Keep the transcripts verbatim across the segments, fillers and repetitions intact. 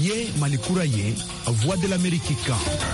Niye Malikura ye, Voix de l'Amérique kan.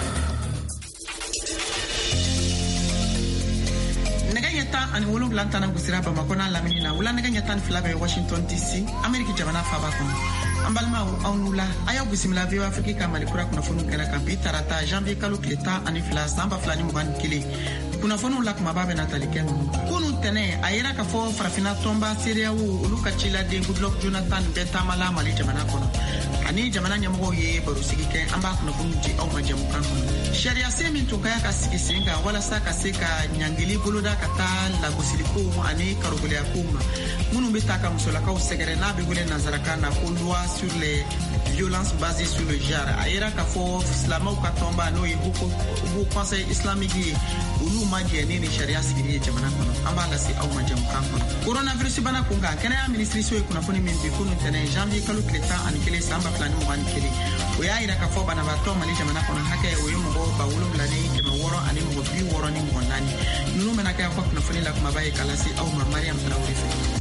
Ani wolum lantana gusira ba makona laminina wala naga nyatan flabe Washington D C America jabana faba kono ambalma awnula aya gusimla vio Afrika Malikura kuna fonu kala kampi tarata janvier kalo kleta ani fla samba flani muban kili kuna fonu lak mababe natali ken kunu tene ayera ka fo farafina tomba Syria wu uluka chila de Goodluck Jonathan betamala mali jabana kono ani jamana nyamgo ye barusigi ken amba kuna fonu ji au majamu kan sharia semi tukaya ka sikisinga wala saka seka nyangili buluda kata la gosiliko ani karogole akuma munu betaka musolaka o segere na begule nazaraka na loi sur les violences basées sur le genre ayera ka fo islamo ka tomba no yibuko bu conseil islamique ulu maji ni ni sharia sigiri jamana kono ambala si au majam kanko coronavirus bana kunga kana ministry so kuna foni min bi kunu tene janvier kalu kleta ani kele samba plani mo ani kele o ya ira ka fo bana ba to mali jamana kono hake o yimo go ba wulu blani ke mo woro ani mo bi woro ni mo nani nunu mena ka ko kuna foni la kuma baye kala si au ma Mariam Traoré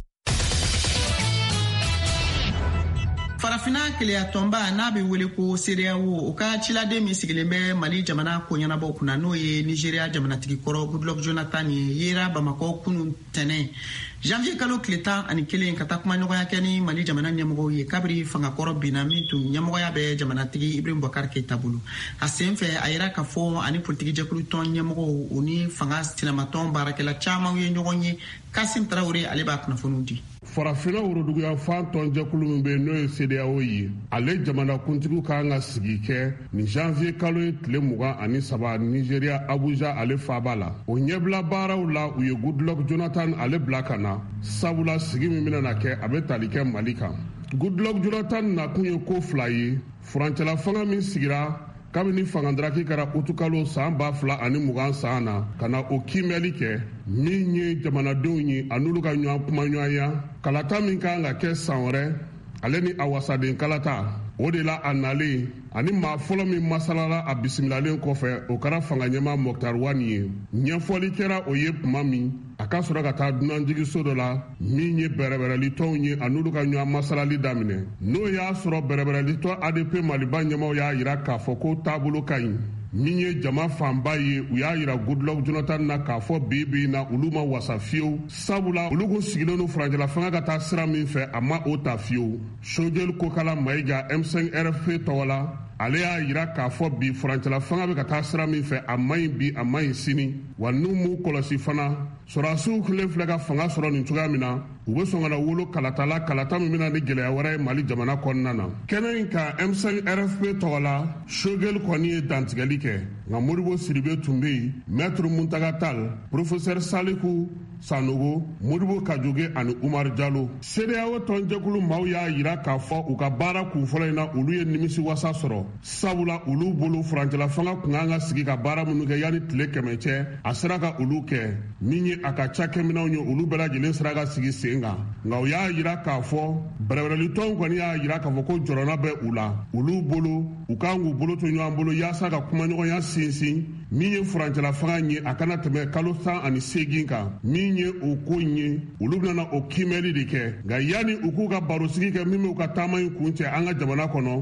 farafina kele ya tomba na be wele ko Syria wo o ka chila de mi sigilembe mali jamana ko nyana bo kuna no ye Nigeria jamana tigi koro Goodluck Jonathan yera Bamako kunu tene janvier kalo kleta ani kele kata kuma nyogo ya keni mali jamana nyamgo ye kabri fanga koro binami tu nyamgo ya be jamana tigi Ibrahim Boubacar Keita bulu asemfe ayera ka fo ani politiki jakulu ton nyamgo oni fanga sinamaton barakela chama ye nyogoni Kassim Traoré ale ba kuna fonundi farafina worodugu ya fanton jakulu mbe no C D A O yi ale jamana kuntigu ka nga sigi ke ni janvier kalo tle muga ani saba Nigeria Abuja ale fabala o nyebla baraw la u ye Goodluck Jonathan ale blakana sabula sigi mimina na ke abe talike Malika Goodluck Jonathan na kunye ko fly furancela fanga min sigira kabini fangandraki kara utukalo samba fla ani mugan sana kana o kimeli ke min ye jamanadenw ye anulu ka ɲɔgɔn kuma ɲɔgɔnya kalata min kan ka kɛ san wɛrɛ ale ni a wasaden kalata o de la a nalen ani maa fɔlɔ min masalala a bisimilalen kɔfɛ o kɛra fanga ɲɛma Mokhtar Wane ye ɲɛfɔli kɛra o ye tuma min a ka sɔrɔ ka taa dunanjigiso dɔ la min ye bɛrɛbɛrɛlitɔnw ye an'olu ka ɲɔgɔn masalali daminɛ n'o y'a sɔrɔ bɛrɛbɛrɛlitɔ A D P Maliba ɲɛmaw y'a yira k'a fɔ ko taabolo ka ɲi min ye jama fanba ye u y'a yira Goodluck Jonathan na k'a fɔ bi bi na olu ma wasa fiyewu sabula olu kun sigilen no furancɛla fanga ka taa sira min fɛ a ma o ta fiyewu Sojɛli Kokala Mayiga M cinq R F P tɔgɔ la ale y'a yira k'a fɔ bi furancɛla fanga bɛ ka taa sira min fɛ a man ɲi bi a man ɲi sini wa n'u m'u kɔlɔsi fana sɔrɔdasiw kelen filɛ ka fanga sɔrɔ nin cogoya min na u bɛ sɔn ka na wolo kalata la kalata min bɛna ni gɛlɛya wɛrɛ ye Mali jamana kɔnɔna na kɛnɛ in ka M cinq R F P tɔgɔ la Sojɛli kɔni ye dantigɛli kɛ nka Modibo Sidibe tun bɛ yen Maître Muntaka Tall Professeur Saliku Sanogo Modibo Kajoge ani Umar Jalo C D A O tɔnjɛkulu maaw y'a yira k'a fɔ u ka baara kunfɔlɔ in na olu ye nimisi wasa sɔrɔ sabula olu bolo furancɛla fanga kun kan ka sigi ka baara minnu kɛ yanni tile kɛmɛ cɛ a sera ka olu kɛ min ye a ka cakɛminɛw ye olu bɛɛ lajɛlen sera ka sigi sen kan nka u y'a yira k'a fɔ bɛrɛbɛrɛlitɔnw kɔni y'a yira k'a fɔ ko jɔrɔna bɛ u la olu bolo u kan k'u bolo to ɲɔgɔn bolo yaasa ka kumaɲɔgɔnya sinsin min ye furancɛla fanga ye a kana tɛmɛ kalo tan ani seegin kan min ye o ko ye olu bɛna o kimɛli de kɛ nka yanni u k'u ka barosigi kɛ min bɛ u ka taama in kun cɛ an ka jamana kɔnɔ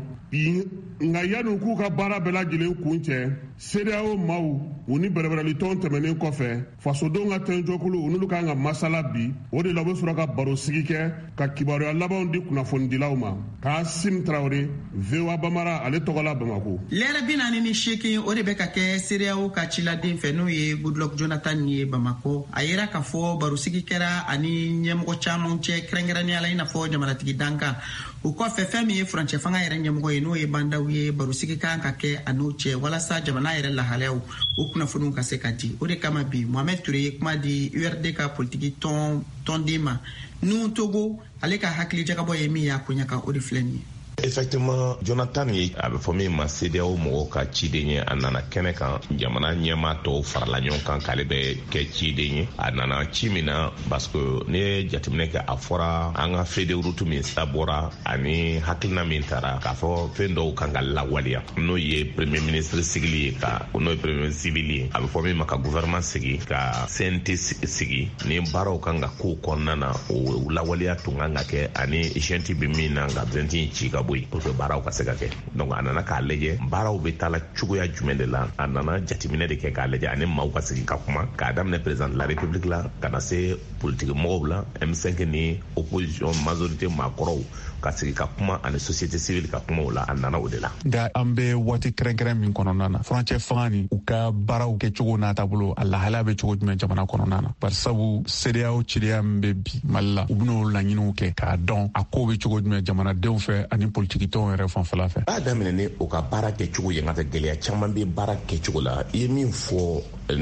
nka yanni u k'u ka baara bɛɛ lajɛlen kun cɛ C D A O maaw u ni bɛrɛbɛrɛlitɔnw tɛmɛnen kɔfɛ fasodenw ka tɔnjɛkulu u n'olu kan ka masala bi o de la u bɛ sɔrɔ ka barosigi kɛ ka kibaruya labanw di kunnafonidilaw ma Kassim Traoré V O A Bamara ale tɔgɔ la Bamako. Lɛrɛ bi naani ni seegin o de bɛ ka kɛ C D A O ka ciladen fɛ n'o ye Goodluck Jonathan ye Bamako a yera k'a fɔ barosigi kɛra ani ɲɛmɔgɔ caman cɛ kɛrɛnkɛrɛnnenya la i n'a fɔ jamanatigi dankan o kɔfɛ fɛn min ye furancɛ fanga yɛrɛ ɲɛmɔgɔ ye n'o ye bandaw ye barosigi kan ka kɛ a n'o cɛ walasa jamana yɛrɛ lahalayaw o kunnafoniw ka se ka di o de kama bi Mohamed Touré ye kuma di U R D ka politiki tɔn tɔnden ma Nuhu Togo ale ka hakili jagabɔ ye min y'a koɲa kan o de filɛ nin ye. Effectivement, Jonathan ye a bɛ fɔ min ma C D A O mɔgɔw ka ciden ye a nana kɛnɛ kan jamana ɲɛmaa tɔw farala ɲɔgɔn kan k'ale bɛ kɛ ciden ye a nana ci min na parce que ne ye jateminɛ kɛ a fɔra an ka feuille de route min sabɔra ani hakilina min taara k'a fɔ fɛn dɔw kan ka lawaleya n'o ye premier ministre sigili ye ka n'o ye premier civil ye a bɛ fɔ min ma ka gouvernement sigi ka C N T sigi ni baaraw kan ka k'o kɔnɔna na o lawaleya tun kan ka kɛ ani échéance bɛ min na nka vingt ci ka bɔ bɔ yen pour que baaraw ka se ka kɛ donc a nana k'a lajɛ baaraw bɛ taa la cogoya jumɛn de la a nana jateminɛ de kɛ k'a lajɛ ani maaw ka sigi ka kuma k'a daminɛ président de la république la ka na se politique mɔgɔw la M cinq ni opposition majorité maakɔrɔw ka sigi ka kuma ani société civile ka kuma o la a nana o de la. nka an bɛ waati kɛrɛnkɛrɛn min kɔnɔna na furancɛ fanga ni u ka baaraw kɛ cogo n'a taabolo a lahalaya bɛ cogo jumɛn jamana kɔnɔna na bari sabu C D A O cideya min bɛ bi Mali la u bɛn'o laɲiniw kɛ k'a dɔn a ko bɛ cogo jumɛn jamanadenw fɛ ani politiki tɔnw yɛrɛ fanfɛla fɛ. b'a daminɛ ni o ka baara kɛ cogo ye nka tɛ gɛlɛya caman bɛ baara kɛ cogo la i ye min fɔ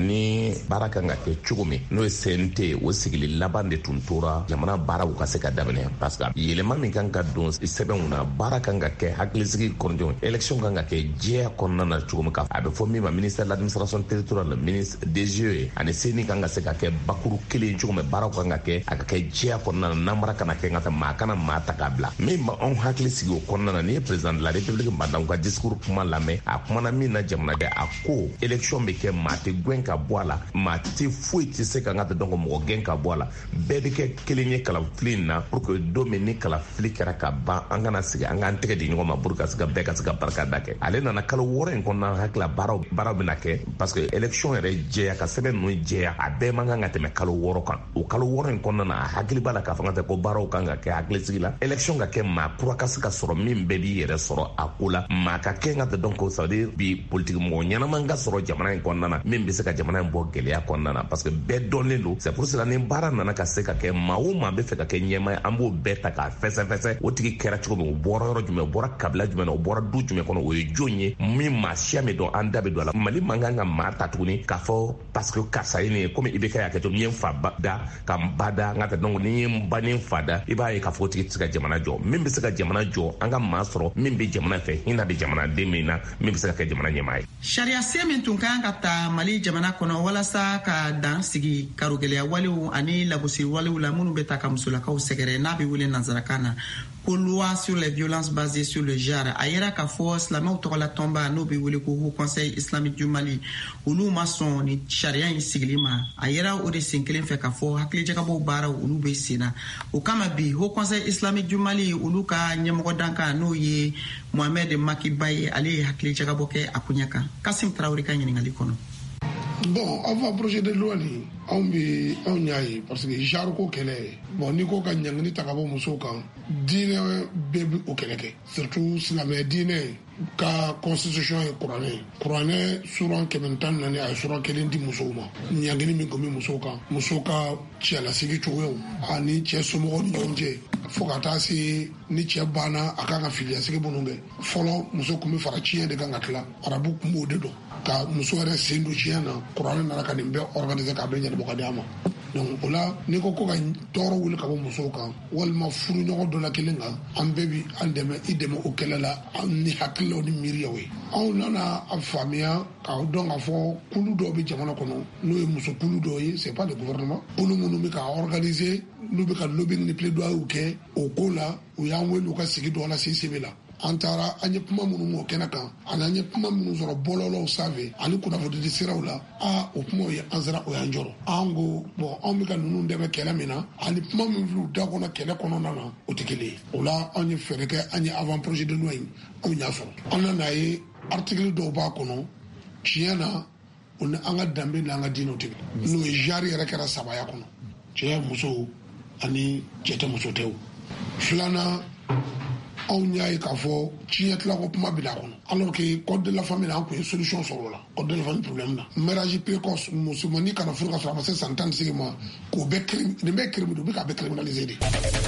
ni baara kan ka kɛ cogo min n'o ye C N T o sigili laban de tun tora jamana baaraw ka se ka daminɛ parce que yɛlɛma min kan ka don sɛbɛnw na baara kan ka kɛ hakilisigi kɔnɔdenw élection kan ka kɛ jɛya kɔnɔna na cogo min ka a bɛ fɔ min ma ministère de l'administration territoriale ministre des jeux ani seni kan ka se ka kɛ bakuru kelen cogo min baaraw kan ka kɛ a ka kɛ jɛya kɔnɔna na namara kana kɛ nka tɛ maa kana maa ta k'a bila min ma anw hakili sigi o kɔnɔna na ni ye président de la république bandanw ka discours kuma lamɛn a kumana min na jamana kɛ a ko élection bɛ kɛ maa tɛ gɛn ka bɔ a la maa tɛ foyi tɛ se ka n ka tɛ dɔn ko mɔgɔ gɛn ka bɔ a la bɛɛ bɛ kɛ kelen ye kalafili in na pour que don min ni kalafili kɛra ka ban an kana sigi an k'an tɛgɛ di ɲɔgɔn ma pour que ka se ka bɛɛ ka se ka barika da kɛ ale nana kalo wɔɔrɔ in kɔnɔna hakili baaraw baaraw bɛna kɛ parce que élection yɛrɛ jɛya ka sɛbɛn ninnu jɛya a bɛɛ man kan ka tɛmɛ kalo wɔɔrɔ kan o kalo wɔɔrɔ in kɔnɔna na a hakili b'a la k'a fɔ tɛ ko baaraw kan ka kɛ hakilisigi la élection ka kɛ maa kura ka se ka sɔrɔ min bɛɛ b'i yɛrɛ sɔrɔ a ko la maa ka kɛ ka tɛ dɔn ko ça veut dire bi politique mɔgɔ ɲɛnaman ka sɔrɔ jamana in kɔnɔna na min bɛ se ka jamana in bɔ gɛlɛya kɔnɔna na parce que bɛɛ dɔnlen don c'est pour cela ni baara nana ka se ka kɛ maa o maa bɛ fɛ ka kɛ ɲɛmaa ye an b'o bɛɛ ta k'a fɛsɛfɛsɛ o tigi kɛra cogo min o bɔra yɔrɔ jumɛn o bɔra kabila jumɛn na o bɔra du jumɛn kɔnɔ o ye jɔn ye min maa siya min dɔn an da bɛ don a la mali man kan ka maa ta tuguni k'a fɔ parce que karisa ye nin ye komi i bɛ kɛ y'a kɛ to n ye n fa da ka n ba da n ka tɛ dɔn ni n ye n ba ni n fa da i b'a ye k'a fɔ o tigi tɛ se ka jamana jɔ min bɛ se ka jamana jɔ an ka maa sɔrɔ min bɛ jamana fɛ hinɛ bɛ jamanaden min na min bɛ se ka kɛ jamana ɲɛmaa ye. sariya sen min tun kan ka ta mali jamana kɔnɔ walasa ka dan sigi karogɛlɛya walew ani lagosi walew la minnu bɛ ta ka musolakaw sɛgɛrɛ n'a bɛ wele nanzarakan na ko loi sur les violences basées sur le genre a yira k'a fɔ silamɛw tɔgɔla tɔnba n'o bɛ wele ko haut conseil islamique du mali olu ma sɔn ni sariya in sigili ma a yira o de sen kelen fɛ k'a fɔ hakilijagabɔw baaraw olu bɛ sen na o kama bi haut conseil islamique du mali olu ka ɲɛmɔgɔ dankan n'o ye mohamed makiba ye ale ye hakilijagabɔ kɛ a kunya kan kasim tarawele ka ɲininkali kɔnɔ. Bon, avant projet de loi ni anw bɛ anw y'a ye parce que genre ko kɛlɛ bon n'i ko ka ɲangini ta ka bɔ musow kan diinɛ bɛɛ bɛ o kɛlɛ kɛ surtout silamɛ diinɛ ka constitution ye kuranɛ kuranɛ suran kɛmɛ tan naani a ye suran kelen di musow ma ɲangini min tun bɛ musow kan musow ka cɛlasigi cogoyaw ani cɛ somɔgɔw ni ɲɔgɔn cɛ fo ka taa se ni cɛ banna a kan ka filiyasigi minnu kɛ fɔlɔ muso tun bɛ fara ciɲɛ de kan ka tila arabu tun b'o de dɔn ka muso yɛrɛ sen don ciɲɛ na kuranɛ nana ka nin bɛɛ organiser k'a bɛɛ ɲɛnabɔ ma donc o la n'i ko ko ka tɔɔrɔ wuli ka bɔ musow kan walima furu ɲɔgɔn dɔ la kelen kan an bɛɛ bi an dɛmɛ i dɛmɛ o kɛlɛ la ni hakililaw ni miiriyaw ye anw nana a faamuya k'a dɔn k'a fɔ kulu dɔw bɛ jamana kɔnɔ n'o ye muso kulu dɔw ye c'est pas le gouvernement kulu minnu bɛ ka organiser n'u bɛ ka lobbying ni plaidoyer kɛ o ko la u y'an wele u ka sigi dɔw la C C B la an taara an ye kuma minnu m'o kɛnɛ kan ani an ye kuma minnu sɔrɔ bɔlɔlɔw sanfɛ ani kunnafonidi siraw la a o kumaw ye an sera o y'an jɔrɔ an ko bon anw bɛ ka ninnu dɛmɛ kɛlɛ min na ani kuma min filɛ u da kɔnɔ kɛlɛ kɔnɔna na o tɛ kelen ye o la anw ye fɛɛrɛ kɛ an ye avant projet de loi in anw y'a sɔrɔ an nana ye article dɔw b'a kɔnɔ tiɲɛ na o ni an ka danbe ni an ka diinɛw tɛ n'o ye genre yɛrɛ kɛra sabaya kɔnɔ cɛ muso ani cɛ tɛ muso tɛ o filanan anw y'a ye k'a fɔ tiɲɛ tilako kuma bɛ a kɔnɔ alors que code de la famille an tun ye solution sɔrɔ o la code de la famille problème na mariage précoce musomanin kana furu ka sɔrɔ a ma se san tan ni seegin ma k'o bɛɛ crime nin bɛɛ crime de u bɛ k'a bɛɛ criminaliser de.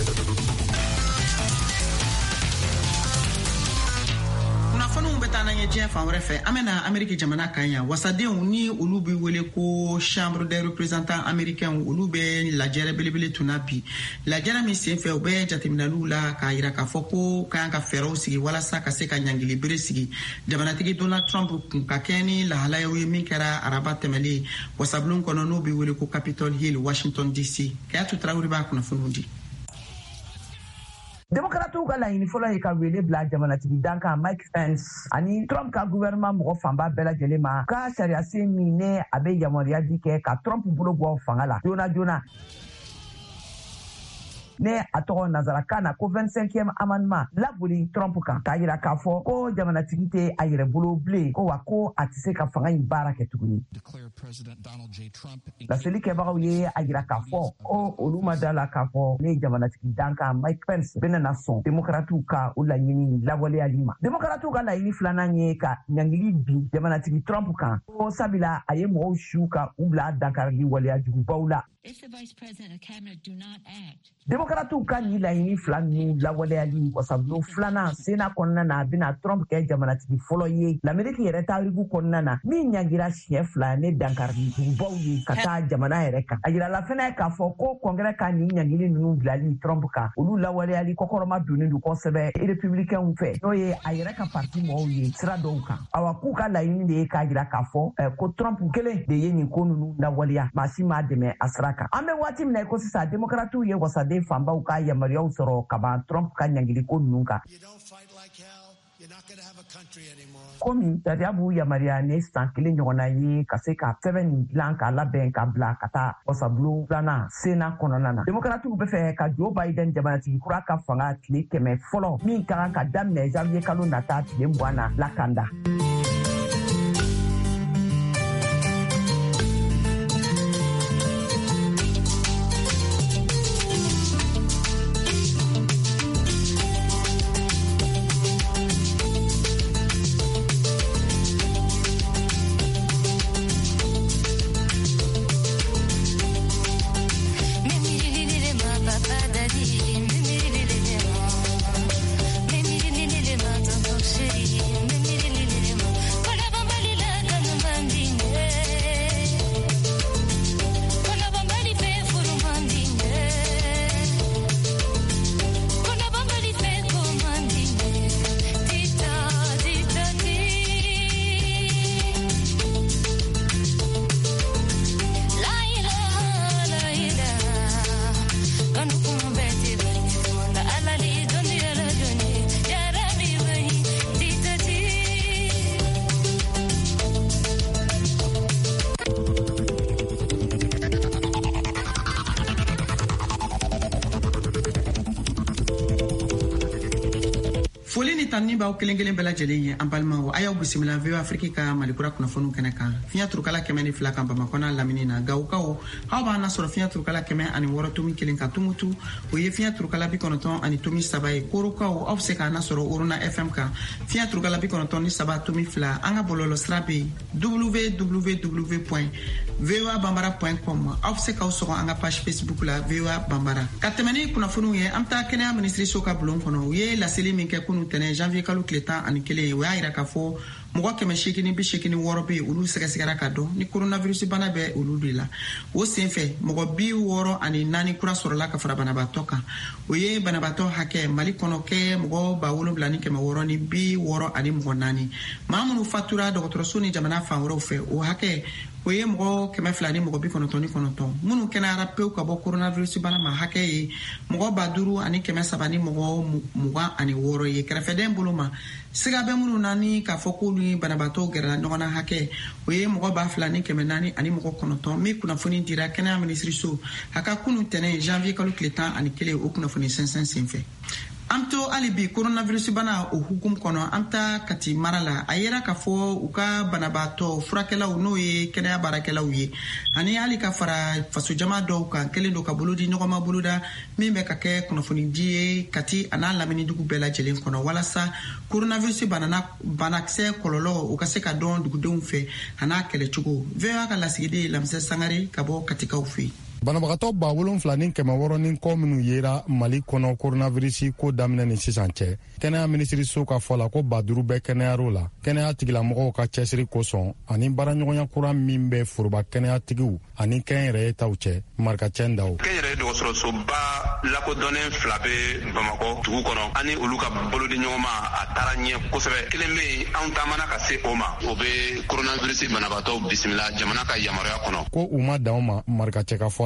kunnafoniw bɛ taa n'an ye diɲɛ fan wɛrɛ fɛ an bɛna ameriki jamana kan yan wasadenw ni olu bɛ wele ko chambre des représentants américains olu bɛ lajɛrɛ belebele tunna bi lajɛrɛ min sen fɛ u bɛ jateminɛliw la k'a jira k'a fɔ ko k'an ka fɛɛrɛw sigi walasa ka se ka ɲangili bere sigi jamanatigi donald trump kun ka kɛ ni lahalayaw ye min kɛra araba tɛmɛlen wasabulon kɔnɔ n'o bɛ wele ko capitol hill washington d c kayatu tarawele b'a kunnafoniw di. Démocrates ka laɲini fɔlɔ ye ka wele bila jamanatigi dankan Mike Pence ani Trump ka gouvernement mɔgɔ fanba bɛɛ lajɛlen ma ka sariya sen min ne a bɛ yamaruya di kɛ ka Trump bolo bɔ fanga la joona joona. ne a tɔgɔ nazarakan na ko vingt-cinquième amendement laboli Trump kan k'a yira k'a fɔ ko jamanatigi tɛ a yɛrɛ bolo bilen ko wa ko a tɛ se ka fanga in baara kɛ tuguni. Laseli kɛbagaw ye a yira k'a fɔ ko olu ma da la k'a fɔ ne jamanatigi dankan Mike Pence bɛna na sɔn démocrates ka o laɲini lawaleyali ma. Démocrates ka laɲini filanan ye ka ɲangili bi jamanatigi Trump kan ko sabula a ye mɔgɔw su ka u bila dankarili waleya jugubaw la. Démocrates ka ni laɲini fila ninnu lawaleyali wasabulon filanan sena kɔnɔna na a bɛna Trump kɛ jamanatigi fɔlɔ ye l'Amérique yɛrɛ taariku kɔnɔna na min ɲangira siɲɛ fila ne dankarili jugubaw ye ka taa jamana yɛrɛ kan. A yirala fɛnɛ k'a fɔ ko kɔngɛrɛ ka ni ɲangili ninnu bilali Trump kan olu lawaleyali kɔkɔrɔma donnen don kosɛbɛ républicains fɛ n'o ye a yɛrɛ ka parti mɔgɔw ye sira dɔw kan. Awa k'u ka laɲini de ye k'a yira k'a fɔ ko Trump kelen de ye nin ko ninnu lawaleya maa si m'a dɛmɛ a sira kan. An bɛ waati min na ko sisan démocrates ye wasaden fanbaw ka yamaruyaw sɔrɔ ka ban Trump ka ɲangili ko ninnu kan. Komi sariya b'u yamaruya ne san kelen ɲɔgɔnna ye ka se ka sɛbɛn nin dilan k'a labɛn ka bila ka taa wasabulon filanan sena kɔnɔna na. Démocrates bɛ fɛ ka Joe Biden jamanatigi kura ka fanga tile kɛmɛ fɔlɔ min ka kan ka daminɛ janvier kalo nata tile mugan na lakanda. Foli ni tanni b'aw kelen kelen bɛɛ lajɛlen ye an balimaw a y'aw bisimila V O A Afrique ka malikura kunnafoniw kɛnɛ kan fiɲɛ turukala kɛmɛ ni fila kan Bamakɔ n'a lamini na Gawukaw aw b'an lasɔrɔ fiɲɛ turukala kɛmɛ ani wɔɔrɔ tomi kelen ka Tumutu o ye fiɲɛ turukala bi kɔnɔntɔn ani tomi saba ye Korokaw aw bɛ se k'an lasɔrɔ Orona F M kan fiɲɛ turukala bi kɔnɔntɔn ni saba tomi fila an ka bɔlɔlɔ sira bɛ yen w w w point v o a banbara point com aw bɛ se k'aw sɔgɔ an ka page Facebook la V O A Banbara ka tɛmɛ ni kunnafoniw ye an bɛ taa kɛnɛya minisiriso ka bulon kɔnɔ u ye laseli min kɛ kunun tɛnɛ janvier kalo tile tan ani kelen ye o y'a yira k'a fɔ mɔgɔ kɛmɛ seegin bi seegin wɔɔrɔ bɛ yen olu sɛgɛsɛgɛra ka dɔn ni coronavirus bana bɛ olu de la o sen fɛ mɔgɔ bi wɔɔrɔ ani naani kura sɔrɔla ka fara banabaatɔ kan o ye banabaatɔ hakɛ Mali kɔnɔ kɛ mɔgɔ ba wolonwula ni kɛmɛ wɔɔrɔ ni bi wɔɔrɔ ani mɔgɔ naani maa minnu fatura dɔgɔtɔrɔso ni jamana fan wɛrɛw fɛ o hakɛ o ye mɔgɔ kɛmɛ fila ni mɔgɔ bi kɔnɔntɔn ni kɔnɔntɔn minnu kɛnɛyara pewu ka bɔ coronavirus bana ma hakɛ ye mɔgɔ ba duuru ani kɛmɛ saba ni mɔgɔ mugan ani wɔɔrɔ ye kɛrɛfɛden bolo ma siga bɛ minnu na ni k'a fɔ k'olu ni banabaatɔw gɛrɛla ɲɔgɔn na hakɛ o ye mɔgɔ ba fila ni kɛmɛ naani ani mɔgɔ kɔnɔntɔn min kunnafoni dira kɛnɛya minisiriso a ka kunun tɛnɛ janvier kalo tile tan ani kelen o kunnafoni sɛnsɛn senfɛ an to hali bi coronavirus bana o hukumu kɔnɔ an ta Kati mara la a yera k'a fɔ u ka banabaatɔ furakɛlaw n'o ye kɛnɛya baarakɛlaw ye ani hali ka fara fasojama dɔw kan kelen don ka bolo di ɲɔgɔn ma boloda min bɛ ka kɛ kunnafoni di ye Kati a n'a lamini dugu bɛɛ lajɛlen kɔnɔ walasa coronavirus banakisɛ kɔlɔlɔ o ka se ka dɔn dugudenw fɛ a n'a kɛlɛcogo V O A ka lasigiden Lamisɛ Sangare ka bɔ Katikaw fɛ banabagatɔ ba wolonfila ni kɛmɛ wɔɔrɔ ni kɔ minnu yera Mali kɔnɔ coronavirus ko daminɛ ni sisan cɛ kɛnɛya minisiriso ka fɔ la ko ba duuru bɛɛ kɛnɛyar'o la kɛnɛya tigilamɔgɔw ka cɛsiri kosɔn ani baaraɲɔgɔnya kura min bɛ foroba kɛnɛyatigiw ani kɛnyɛrɛye taw cɛ Marikacɛn Dawo kɛnyɛrɛye dɔgɔtɔrɔsoba lakodɔnnen fila bɛ Bamakɔ dugu kɔnɔ ani olu ka bolodi ɲɔgɔnma a taara ɲɛ kosɛbɛ kelen bɛ yen anw taamana ka se o ma o bɛ coronavirus banabagatɔw bisimila jamana ka yamaruya kɔnɔ ko u ma dan o ma Marikacɛ ka fɔ la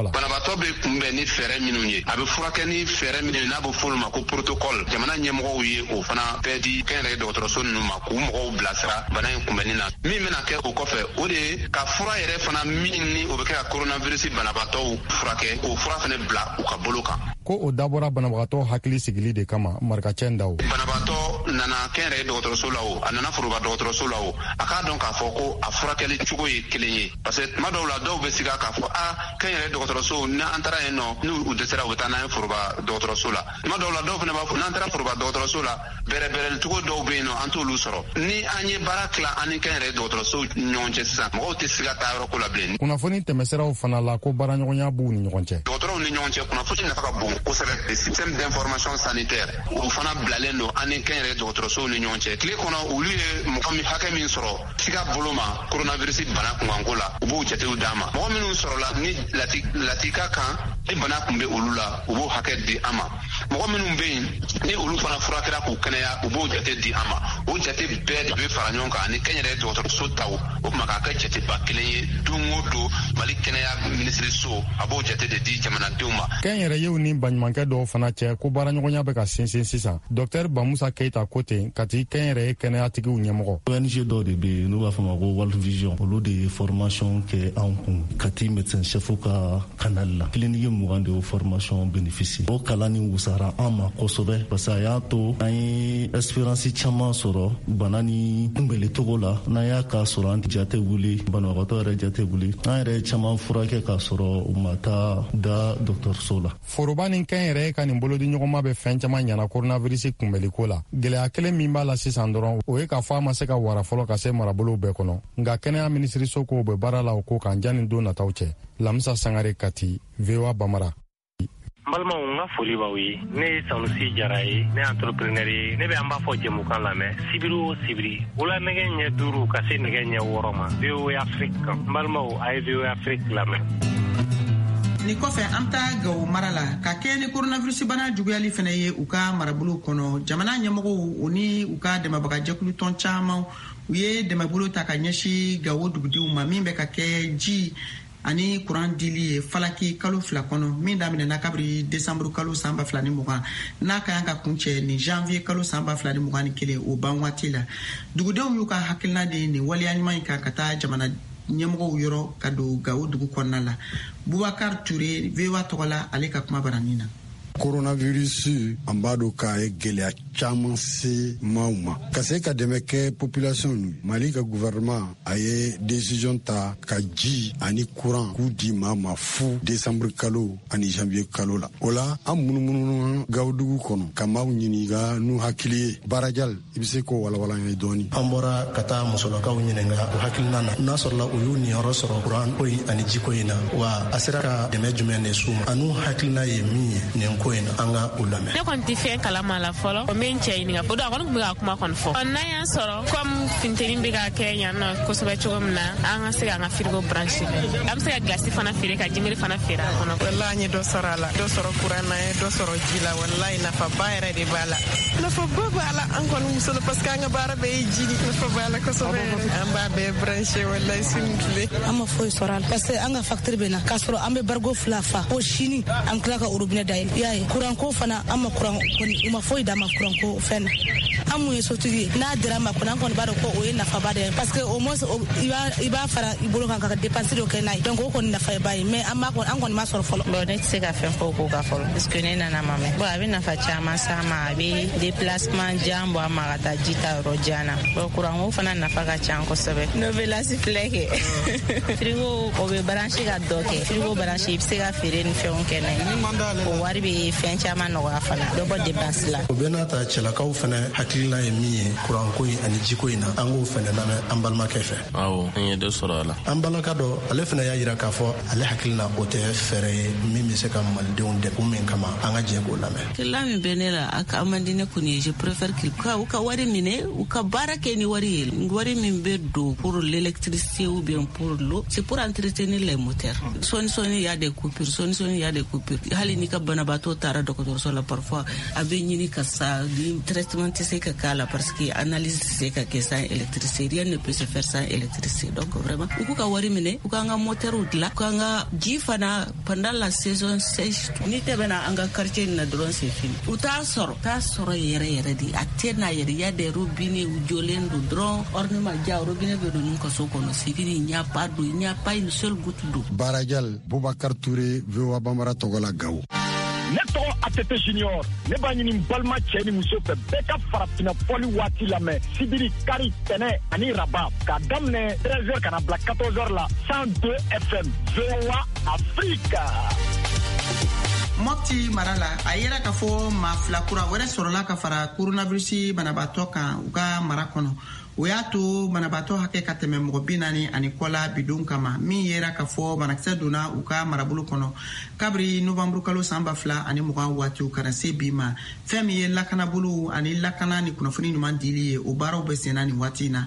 la banabaatɔ bɛ kunbɛn ni fɛɛrɛ minnu ye a bɛ furakɛ ni fɛɛrɛ minnu ye n'a bɛ fɔ olu ma ko protocole jamana ɲɛmɔgɔw ye o fana bɛɛ di kɛnyɛrɛye dɔgɔtɔrɔso ninnu ma k'u mɔgɔw bilasira bana in kunbɛnni na min bɛna kɛ o kɔfɛ o de ye ka fura yɛrɛ fana min ni o bɛ kɛ ka coronavirus banabaatɔw furakɛ k'o fura fana bila u ka bolo kan ko o dabɔra banabagatɔ hakili sigili de kama marikacɛn da o banabaatɔ nana kɛnyɛrɛye dɔgɔtɔrɔso la o a nana foroba dɔgɔtɔrɔso la o a k'a dɔn k'a fɔ ko a furakɛli cogo ye kelen ye parce que tuma dɔw la dɔw bɛ siga k'a fɔ a kɛnyɛrɛye dɔgɔtɔrɔso n'an taara yen nɔ n'u u dɛsɛra u bɛ taa n'an ye foroba dɔgɔtɔrɔso la tuma dɔw la dɔw fana b'a fɔ n'an taara foroba dɔgɔtɔrɔso la bɛrɛbɛrɛli cogo dɔw bɛ yen nɔ an t'olu sɔrɔ ni an ye baara tila an ni kɛnyɛrɛye dɔgɔtɔrɔso ɲɔgɔn cɛ sisan mɔgɔw tɛ siga taa yɔrɔ ko la bilen kunnafoni tɛmɛsiraw fana la ko baaraɲɔgɔnya b'u ni ɲɔgɔn cɛ dɔgɔtɔrɔw ni ɲɔgɔn cɛ kunnafoni nafa ka bon kosɛbɛ système d'information sanitaire o fana bilalen don an ni kɛnyɛrɛye dɔgɔtɔrɔsow ni ɲɔgɔn cɛ tile kɔnɔ olu ye mɔgɔ min hakɛ min sɔrɔ siga bolo ma coronavirus bana kunkanko la u b'o jatew d'a ma mɔgɔ minnu sɔrɔla ni latika kan ni bana kun bɛ olu la u b'o hakɛ di an ma mɔgɔ minnu bɛ yen ni olu fana furakɛra k'u kɛnɛya u b'o jate di an ma o jate bɛɛ de bɛ fara ɲɔgɔn kan ani kɛnyɛrɛye dɔgɔtɔrɔso taw o tuma k'a kɛ jateba kelen ye don o don mali kɛnɛya minisiriso a b'o jate de di jamanadenw ma kɛnyɛrɛyew ni baɲumankɛ dɔw fana cɛ ko baaraɲɔgɔnya bɛ ka sinsin sisan dɔktɛr bamusa keyita ko ten kati kɛnyɛrɛye kɛnɛyatigiw ɲɛmɔgɔ O N G dɔw de bɛ yen n'u b'a fɔ ma ko World Vision olu de ye formation kɛ anw kun kati médecin chef ka canal la clinique mugan de y'o formation bénéficier o kalan ni wusara an ma kosɛbɛ parce que a y'a to an ye espérance caman sɔrɔ bana ni kunbɛli cogo la n'an y'a k'a sɔrɔ an jate wuli banabagatɔ yɛrɛ jate wuli an yɛrɛ caman furakɛ k'a sɔrɔ u ma taa da dɔgɔtɔrɔso la foroba ni kɛnyɛrɛye ka nin bolodi ɲɔgɔnma bɛ fɛn caman ɲana coronavirus kunbɛliko la gwɛlɛya kelen min b'a la sisan dɔrɔn o ye k'a fɔ a ma se ka wara fɔlɔ ka se marabolow bɛɛ kɔnɔ nka kɛnɛya minisiriso ko u bɛ baara la o ko kan jani don nataw cɛ lamisa sangare kati V O A Bamara. N balimaw n ka foli b'aw ye ne ye sanusi jara ye ne ye entrepreneur ye ne bɛ an b'a fɔ jɛmukan lamɛn sibiri o sibiri wula nɛgɛ ɲɛ duuru ka se nɛgɛ ɲɛ wɔɔrɔ ma V O A Afrique kan n balimaw a ye V O A Afrique lamɛn. nin kɔfɛ an taa Gawo mara la ka kɛ ni coronavirus bana juguyali fana ye u ka marabolo kɔnɔ jamana ɲɛmɔgɔw o ni u ka dɛmɛbaga jɛkulu tɔn caman u ye dɛmɛbolo ta ka ɲɛsin Gawo dugudenw ma min bɛ ka kɛ ji ani kuran dili ye falaki kalo fila kɔnɔ min daminɛna kabiri desanburu kalo san ba fila ni mugan n'a ka kan ka kuncɛ ni janvier kalo san ba fila ni mugan ni kelen o ban waati la dugudenw y'u ka hakilina de nin waleya ɲuman in kan ka taa jamana ɲɛmɔgɔw yɔrɔ ka don Gawo dugu kɔnɔna la Bubakar Ture V O A tɔgɔ la ale ka kuma baranin na coronavirus an b'a dɔn k'a ye gɛlɛya caman se maaw ma ka se ka dɛmɛ kɛ population nu Mali ka gouvernement a ye décision ta ka ji ani courant k'u di maa ma fu décembre kalo ani janvier kalo la o la an munumunu Gawo dugu kɔnɔ ka maaw ɲininka n'u hakili ye Barajal i bɛ se k'o walawala an ye dɔɔni. An bɔra ka taa musolakaw ɲininka o hakilina na n'a sɔrɔla u y'u niyɔrɔ sɔrɔ courant ko in ani ji ko in na wa a sera ka dɛmɛ jumɛn de s'u ma anu hakilina ye min ye nin ko in na an ka o lamɛn. Ne kɔni tɛ fɛn kalama la fɔlɔ o min cɛ ɲininka o don a kɔni tun bɛ ka kuma kɔni fɔ n'an y'an sɔrɔ comme funteni bɛ ka kɛ yan nɔ kosɛbɛ cogo min na an ka se k'an ka frigo branché an bɛ se ka glasi fana feere ka jimiri fana feere a kɔnɔ. Walahi an ye dɔ sɔrɔ a la dɔ sɔrɔ courant na ye dɔ sɔrɔ ji la walahi nafaba yɛrɛ de b'a la nafaba b'a la an kɔni muso la parce que an ka baara bɛɛ ye ji nafa b'a la kosɛbɛ an b'a bɛɛ branché walahi su ni tile. An ma foyi sɔrɔ a la parce que an ka facture bɛ na k'a sɔrɔ an bɛ barigo fila fa o sini an tila ka robinet dayɛlɛ i y'a ye courant ko fana an ma courant u ma foyi d'a ma courant ko fɛn na an mun ye sotigi ye n'a dira ma kɔni an kɔni b'a dɔn ko o ye nafaba de ye parce que au moins i b'a fara i bolo kan ka dépense dɔ kɛ n'a ye donc o kɔni nafa ye ba ye mais an kɔni ma sɔrɔ fɔlɔ. Bon ne tɛ se ka fɛn fɔ o ko kan fɔlɔ parce que ne nana ma mɛn bon a bɛ nafa caman s'a ma a bɛ déplacement jan bɔ a ma ka taa ji ta yɔrɔ jan na bon courant ko fana nafa ka ca kosɛbɛ novelas filɛ kɛ frigo o bɛ branché ka dɔ kɛ frigo branché i bɛ se ka feere ni fɛnw kɛ n'a ye o wari bɛ fɛn caman nɔgɔya fana dɔ bɔ dépense la. O bɛɛ n'a ta cɛlakaw fana hakilina ye min ye courant ko in ani ji ko in na an k'o fana lamɛn an balimakɛ fɛ. Awɔ an ye dɔ sɔrɔ a la. An balaka dɔ ale fana y'a jira k'a fɔ ale hakilina o tɛ fɛɛrɛ ye min bɛ se ka malidenw dɛmɛ min kama an ka jɛ k'o lamɛn. Hakilina min bɛ ne la a ka man di ne kɔni ye je préfère qu'il u ka wari minɛ u ka baara kɛ ni wari ye wari min bɛ don pour l'électricité ou bien pour l'eau c'est pour entretenir les moteurs. Sɔni sɔni y a des coupures sɔni sɔni y a des coupures hali ni ka banabaatɔ taara dɔgɔtɔrɔso la parfois a bɛ ɲini ka sa traitement tɛ se ka ka kala parce que analyse c'est ka ke sans électricité, rien ne peut se faire sans électricité. Donc vraiment uku ka wari mine uka nga moteur udla uka nga jifana pendant la saison sèche ni tebena anga quartier na drone c'est fini uta soro ta soro yere yere di atena yere ya de robinet ou jolendo drone ornement dia robinet be do nko soko no c'est fini, il n'y a pas d'eau, il n'y a pas une seule goutte d'eau. Barajal Boubacar Touré Vewa Bamara Togola Gao. Ne tɔgɔ A T T Junior, ne b'a ɲini n balima cɛ ni muso fɛ bɛɛ ka farafina fɔli waati lamɛn sibiri kari tɛnɛ ani raba k'a daminɛ treize heures ka na bila quatorze heures la cent deux F M V O A Afrique. Mopti marala a yera k'a fɔ maa fila kura wɛrɛ sɔrɔla ka fara coronavirus banabaatɔ kan u ka mara kɔnɔ. O y'a to banabaatɔ hakɛ ka tɛmɛ mɔgɔ bi naani ani kɔ la bidon kama min yera k'a fɔ banakisɛ donna u ka marabolo kɔnɔ kabiri novembre kalo san ba fila ani mugan waati ka na se bi ma. Fɛn min ye lakanabolo ani lakana ni kunnafoni ɲuman dili ye o baaraw bɛ senna nin waati in na.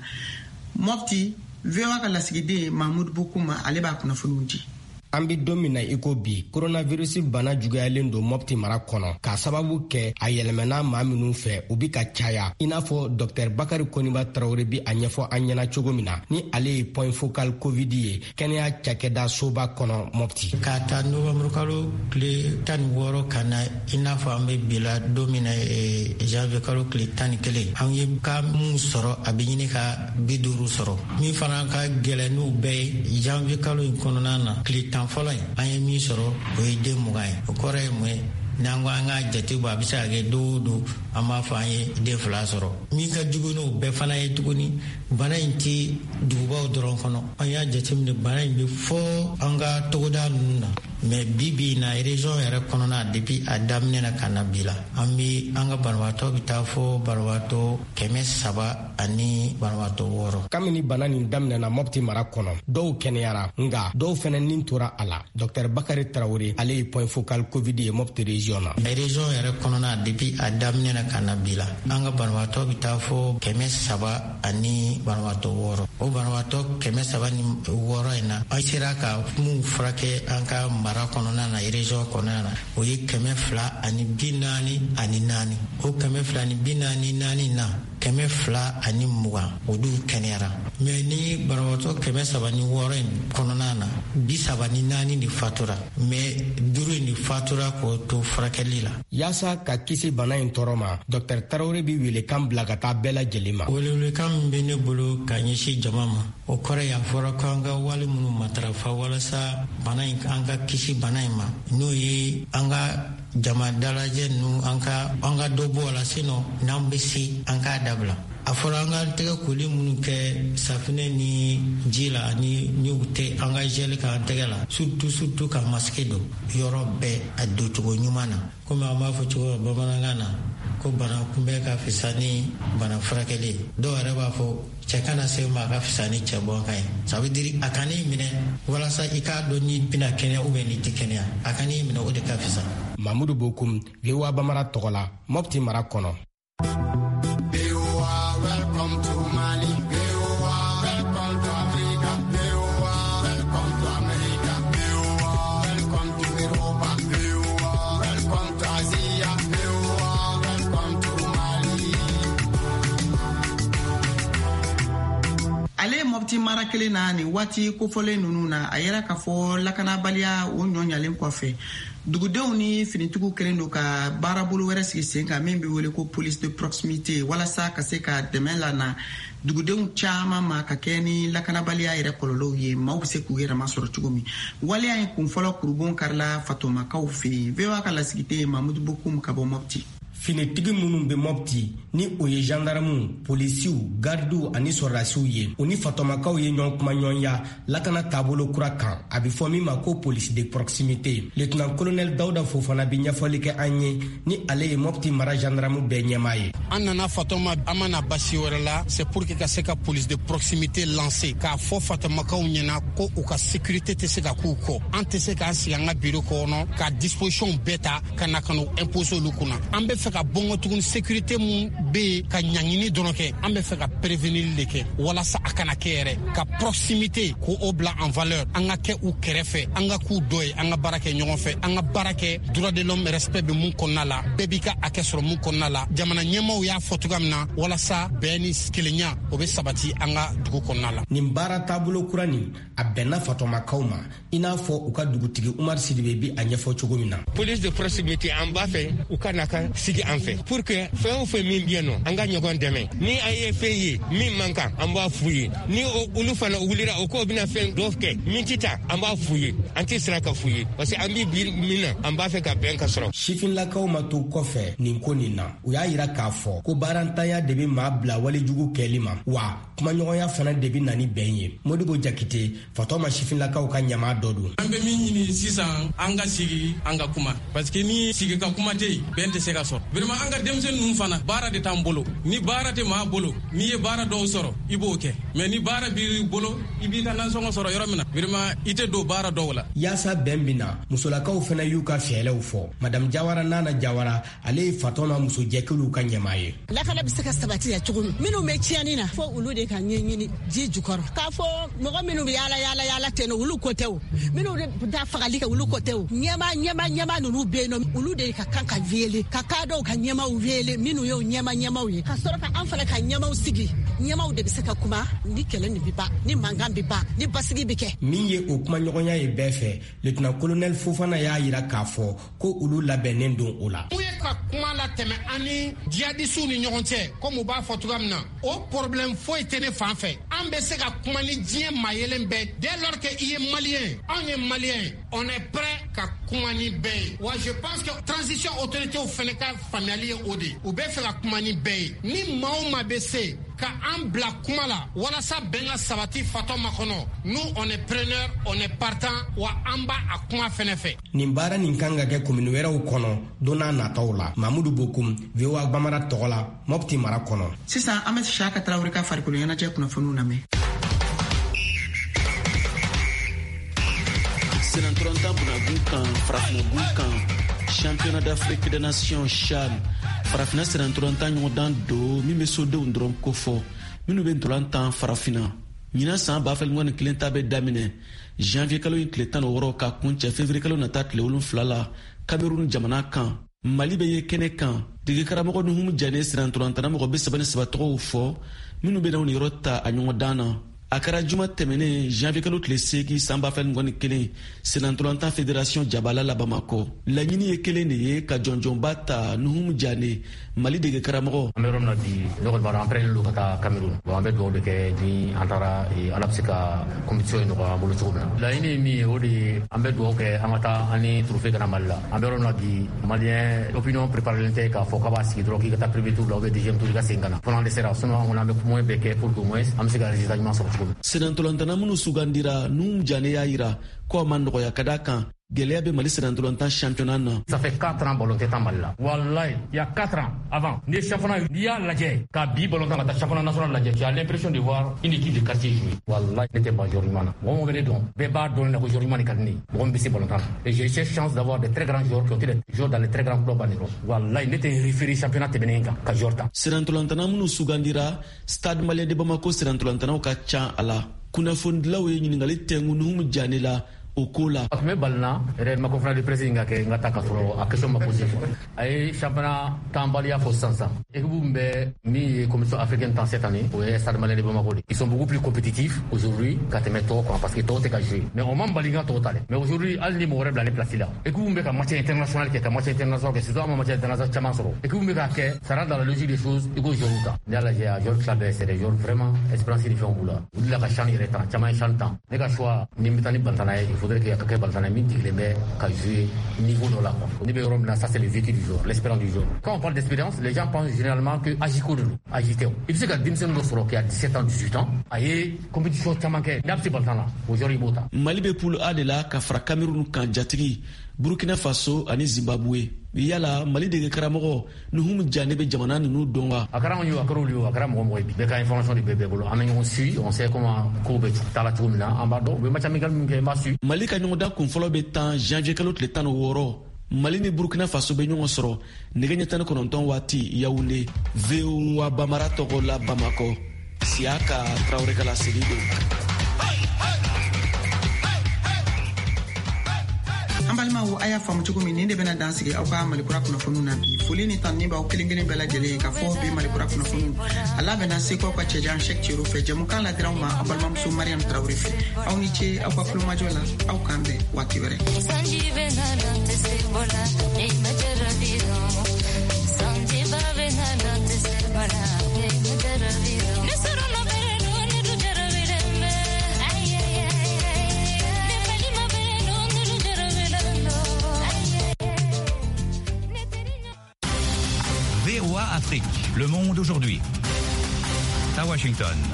Mopti V O A ka lasigiden Mahmud Bukuma ale b'a kunnafoniw di. An bi don min na i ko bi coronavirus bana juguyalen don Mopti mara kɔnɔ k'a sababu kɛ a yɛlɛmɛna maa minnu fɛ u bi ka caya i n'a fɔ Dr Bakari Koniba Traoré bi a ɲɛfɔ an ɲɛna cogo min na ni ale ye point focal covid ye kɛnɛya cakɛda soba kɔnɔ Mopti. K'a ta novembre kalo tile tan ni wɔɔrɔ ka na i n'a fɔ an bɛ bila don min na janvier kalo tile tan ni kelen an ye ka mun sɔrɔ a bɛ ɲini ka bi duuru sɔrɔ min fana ka gɛlɛn n'u bɛɛ ye janvier kalo in kɔnɔna na tile tan fɔlɔ in an ye min sɔrɔ o ye den mugan ye o kɔrɔ ye mun ye n'an ko an ka jate bɔ a bɛ se ka kɛ don o don an b'a fɔ an ye den fila sɔrɔ min ka jugu n'o bɛɛ fana ye tuguni bana in tɛ dugubaw dɔrɔn kɔnɔ an y'a jateminɛ bana in bɛ fɔ an ka togoda ninnu na mɛ bi bi na région yɛrɛ kɔnɔna depuis a daminɛ na ka na bi la an bɛ an ka banabaatɔ bɛ taa fɔ banabaatɔ kɛmɛ saba ani banabaatɔ wɔɔrɔ. Kabini bana nin daminɛna Mopti mara kɔnɔ dɔw kɛnɛyara nka dɔw fana nin tora a la. Dr Bakari Traoré ale ye point focal covid ye Mopti région na. Région yɛrɛ kɔnɔna depuis a daminɛ na ka na bi la an ka banabaatɔ bɛ taa fɔ kɛmɛ saba ani banabaatɔ wɔɔrɔ. O banabaatɔ kɛmɛ saba ni wɔɔrɔ in na an sera ka mun furakɛ an ka mara kɔnɔna na région kɔnɔna na o ye kɛmɛ fila ani bi naani ani naani o kɛmɛ fila ani bi naani naani na kɛmɛ fila ani mugan o dun kɛnɛyara mɛ ni banabaatɔ kɛmɛ saba ni wɔɔrɔ in kɔnɔna na bi saba ni naani de fatura mɛ duuru in de fatura k'o to furakɛli la. Yaasa ka kisi bana in tɔɔrɔ ma Dr Traoré bi welekan bila ka taa bɛɛ lajɛlen ma. Welewelekan min bɛ ne bolo ka ɲɛsin jama ma o kɔrɔ y'a fɔra ko an ka wale minnu matarafa walasa bana in an ka kisi bana in ma n'o ye an ka jama dalajɛ ninnu an ka an ka dɔ bɔ a la sinon n'an bɛ se an k'a dabila. A fɔra an ka tɛgɛ koli minnu kɛ safinɛ ni ji la ni ni u tɛ an ka gel k'an tɛgɛ la surtout surtout ka masque don yɔrɔ bɛɛ a don cogo ɲuman na komi an b'a fɔ cogo bamanankan na ko bana kunbɛn ka fisa ni bana furakɛli dɔw yɛrɛ b'a fɔ cɛ kana se ma a ka fisa ni cɛ bɔ kan ye ça veut dire a ka n'i minɛ walasa i k'a dɔn n'i bɛna kɛnɛya ou bien n'i tɛ kɛnɛya a ka n'i minɛ o de ka fisa. Mamudu Bokum V O A Bamara tɔgɔ la Mopti mara kɔnɔ. Ale Mopti mara kelen na ni waati kofɔlen ninnu na a yɛrɛ k'a fɔ lakanabaliya o ɲɔɲalen kɔfɛ dugudenw ni finitigiw kelen don ka baarabolo wɛrɛ sigi sen kan min bɛ wele ko police de proximité walasa ka se ka dɛmɛ lana dugudenw caman ma ka kɛ ni lakanabaliya yɛrɛ kɔlɔlɔw ye maaw bɛ se k'u yɛrɛ masɔrɔ cogo min waleya in kunfɔlɔ kurubon karila fatomakaw fɛ yen V O A ka lasigiden Mamudu Bokum ka bɔ Mopti. Finitigi minnu bɛ Mopti ni o ye gendarmew, polisiw, gardiw ani sɔrɔdasiw ye o ni fatomakaw ye ɲɔgɔn kuma ɲɔgɔnya lakana taabolo kura kan a bɛ fɔ min ma ko police de proximité. Lieutenant colonel Dawuda Fofana bɛ ɲɛfɔli kɛ an ye ni ale ye Mopti mara gendarmew bɛɛ ɲɛmaa ye. An nana fatoma an ma na basi wɛrɛ la c'est pour que ka se ka police de proximité lancer k'a fɔ fatomakaw ɲɛna ko u ka sécurité tɛ se ka k'u kɔ an tɛ se k'an sigi an ka bureau kɔnɔ ka disposition bɛɛ ta ka na ka n'o imposer olu kunna an bɛ fɛ fɛ ka bɔngɔ tuguni sécurité mun be ka ɲaŋini dɔrɔn kɛ an bɛ fɛ ka prévenir le kɛ walasa a kana kɛ yɛrɛ ka proximité ko o bila en valeur an ka kɛ u kɛrɛfɛ an ka k'u dɔ ye an ka baara kɛ ɲɔgɔn fɛ an ka baara kɛ droit de l'homme respect be mun kɔnɔna la bɛɛ b'i ka hakɛ sɔrɔ mun kɔnɔna la jamana ɲɛmaw y'a fɔ cogoya min na walasa bɛɛ ni kelenya o be sabati an ka dugu kɔnɔna la. Nin baara taabolo kura nin a bɛnna fatɔmakaw ma i n'a fɔ u ka dugutigi Umar Sidibe bi a ɲɛfɔ cogo min na. Police de proximité an b'a fɛ u ka na ka sigi an fɛ pour que fɛn o fɛn min bi yen nɔ an ka ɲɔgɔn dɛmɛ ni an ye fɛn ye min man kan an b'a f'u ye ni olu fana wulira o ko bɛna fɛn dɔ kɛ min tɛ ta an b'a f'u ye an tɛ sira ka f'u ye parce que an bi bi min na an b'a fɛ ka bɛn ka sɔrɔ. Sifinlakaw ma to kɔfɛ nin ko nin na u y'a yira k'a fɔ ko baarantanya de bɛ maa bila walejugu kɛli ma wa kumaɲɔgɔnya fana de bɛ na ni bɛn ye. Modibo Jakite Fatɔma Sifinlakaw ka ɲama dɔ don. An bɛ min ɲini sisan an ka sigi an ka kuma parce que ni sigi ka kuma tɛ yen bɛn tɛ se ka sɔrɔ. Vraiment an ka denmisɛnnin ninnu fana baara de t'an bolo ni baara tɛ maa bolo n'i ye baara dɔw sɔrɔ i b'o kɛ mais ni baara b'i bolo i b'i ka nansɔngɔ sɔrɔ yɔrɔ min na vraiment i tɛ don baara dɔw la. Yaasa bɛn bɛ na musolakaw fana y'u ka fɛɛrɛw fɔ. Madame Jawara Nana Jawara ale ye Fatɔma musojɛkuluw ka ɲɛmaa ye. Lakana bɛ se ka sabati ya cogo min minnu bɛ tiɲɛni na fo olu de ka ɲɛɲini ji jukɔrɔ k'a fɔ mɔgɔ minnu bɛ yaala yaala yaala tɛ olu ko tɛ o minnu bɛ taa fagali kɛ olu ko tɛ o ɲɛma ɲɛma ɲɛma ninnu bɛ yen nɔ olu de ka kan ka wele ka kadɔw ka ɲɛmaw wele minnu y'o ɲɛma ɲɛmaw ye ka sɔrɔ ka an fana ka ɲɛmaw sigi ɲɛmaw de bɛ se ka kuma ni kɛlɛ nin bɛ ban ni mankan bɛ ban ni basigi bɛ kɛ. Min ye o kumaɲɔgɔnya ye bɛɛ fɛ lieutenant colonel Fofana y'a yira k'a fɔ ko olu labɛnnen don o la. U ye ka kuma la tɛmɛ ani djihadistes ni ɲɔgɔn cɛ comme u b'a fɔ cogoya min na o problème foyi tɛ ne fan fɛ an bɛ se ka kuma ni diɲɛ mayɛlɛn bɛɛ dès lors que i ye malien anw ye malien on est prêt ka kuma ni bɛɛ ye wa je pense que transition autoritéw fana ka faamuyali ye o de ye u bɛ fɛ ka kuma ni bɛɛ ye ni maa o maa bɛ se ka an bila kuma la walasa bɛn ka sabati Fatɔma kɔnɔ nous on est preneur on est partant wa an b'a a kuma fɛnɛ fɛ. Nin baara nin kan ka kɛ commune wɛrɛw kɔnɔ don n'a nataw la. Mamudu Bokum V O A Bamara tɔgɔ la Mopti mara kɔnɔ. Sisan an bɛ Siyaka Tarawele ka farikolo ɲɛnajɛ kunnafoniw lamɛn. Senantoronta Bunagun kan Farafina gun kan Championnat d'Afrique des Nations CHAN Farafina Senantoronta ɲɔgɔndan do min bɛ sodenw dɔrɔn ko fɔ minnu bɛ ntolantan Farafina ɲinan san ba fila ni kelen ta bɛ daminɛ janvier kalo in tile tan ni wɔɔrɔ ka kuncɛ février kalo nata tile wolonfila la Cameroun jamana kan Mali bɛ ye kɛnɛ kan dege karamɔgɔ ni humu jane Senantorantana mɔgɔ bɛ saba ni saba tɔgɔw fɔ minnu bɛ na ni yɔrɔ ta a ɲɔgɔndan na. A kɛra juma tɛmɛnen janvier kalo tile seegin san ba fila ni kelen Senantorantan fédération jabala la Bamako laɲini ye kelen de ye ka jɔnjɔnba ta Nuhumu Jane Mali dege karamɔgɔ. An bɛ yɔrɔ min na bi ne kɔni b'a dɔn an pɛrɛnnen don ka taa Cameroun bon an bɛ dugawu de kɛ ni an taara ala bɛ se ka compétition in nɔgɔya an bolo cogo min na laɲini ye min ye o de ye an bɛ dugawu kɛ an ka taa an ni trophée kana Mali la an bɛ yɔrɔ min na bi malien opinion préparelen tɛ k'a fɔ k'a b'a sigi dɔrɔn k'i ka taa premier tour la ou bien deuxième tour i ka segin ka na fana an dɛsɛra sinon an kɔni an bɛ moyen bɛɛ kɛ pour que au moins an bɛ se ka résultat ɲuman sɔrɔ. Senantolantana minnu sugandira Nuhumu Jane y'a yira ko a ma nɔgɔya ka d'a kan gɛlɛya bɛ Mali Senantolantan championnat na. Ça fait quatre ans ballon tɛ tan Mali la. Wallahi, il y a quatre ans avant, ni championnat n'i y'a lajɛ ka bi ballon tan ka taa championnat national lajɛ, tu as l'impression de voir une équipe de quartier jouer. Wallahi, ne tɛ ban joueur ɲuman na. Mɔgɔ mɔgɔ bɛ ne dɔn, bɛɛ b'a dɔn ne la ko joueur ɲuman de ka di ne ye. Mɔgɔ min bɛ se ballon tan na. Et j'ai eu chance d'avoir de très grands joueurs qui ont été des joueurs dans les très grands clubs en Europe. Wallahi, ne tɛ référé championnat tɛmɛnen kan ka joueur ta. Senantolantana minnu sugandira Stade Malien de Bamako Senantolantanaw ka ca a la. Kunnafonidilaw ye ɲininkali tɛngu Nuhumu Jane la o ko la. A tun bɛ bali na yɛrɛ ma conférence de presse in ka kɛ n ka taa ka sɔrɔ a question ma posé a ye championnat tanbaliya fɔ sisan sisan équipe min bɛ min ye commission africaine tan cette année o ye Stade Malien de Bamako de ils sont beaucoup plus compétitifs aujourd'hui ka tɛmɛ tɔw kan parce que tɔw tɛ ka jouer mais on man bali n ka tɔw ta dɛ mais aujourd'hui hali ni mɔgɔ wɛrɛ bila ne place la équipe min bɛ ka match international kɛ ka match international kɛ surtout an ma match international caman sɔrɔ équipe min bɛ ka kɛ ça rentre dans la logique des choses i ko joueur ta n'i y'a lajɛ a joueur tila bɛɛ c'est des joueurs vraiment expérience ni fɛnw b'u la u de la ka CHAN yɛrɛ tan caman ye CHAN tan ne ka choix ni n bɛ taa ni Bantana ye il faudrait que a ka kɛ Bantana min digilen bɛ ka jouer niveau dɔ la quoi ne bɛ yɔrɔ min na ça c'est le vécu du joueur l'expérience du joueur quand on parle d'expérience les gens pensent généralement que agiko de don agité o i bɛ se ka denmisɛnnin dɔ sɔrɔ qui a dix-sept ans dix-huit ans a ye compétition caman kɛ n'a bɛ se Bantana o joueur i b'o ta. Mali bɛ poule A de la ka fara Cameroun kan jatigi Burkina Faso ani Zimbabwe yala Mali dege karamɔgɔ Nuhumu Jane bɛ jamana ninnu dɔn wa. A kɛra anw ye a kɛra olu ye a kɛra mɔgɔ mɔgɔ ye bi bɛɛ ka information de bɛ bɛɛ bolo an bɛ ɲɔgɔn suit on sait comment kow bɛ taa la cogo min na an b'a dɔn u bɛ match amical min kɛ n b'a suit. Mali ka ɲɔgɔndan kun fɔlɔ bɛ tan janvier kalo tile tan ni wɔɔrɔ mali ni burkina faso be ɲɔgɔn sɔrɔ nɛgɛ ɲɛ tan ni kɔnɔntɔn waati yawunde V O A bamara tɔgɔ la Bamako Siaka Traoré ka laseli do. an balimaw a y'a faamu cogo min nin de bɛna dan sigi aw ka malikura kunnafoniw na bi foli ni tanni b'aw kelen kelen bɛɛ lajɛlen ka fɔ bi malikura kunnafoniw a labɛnna sekaw ka cɛjan Cheick Thioro fɛ jɛmukan la diraw ma aw balimamuso Mariam Traoré fɛ aw ni ce aw ka kulomajɔ la aw k'an bɛn waati wɛrɛ. V O A Afrique, le monde aujourd'hui. À Washington.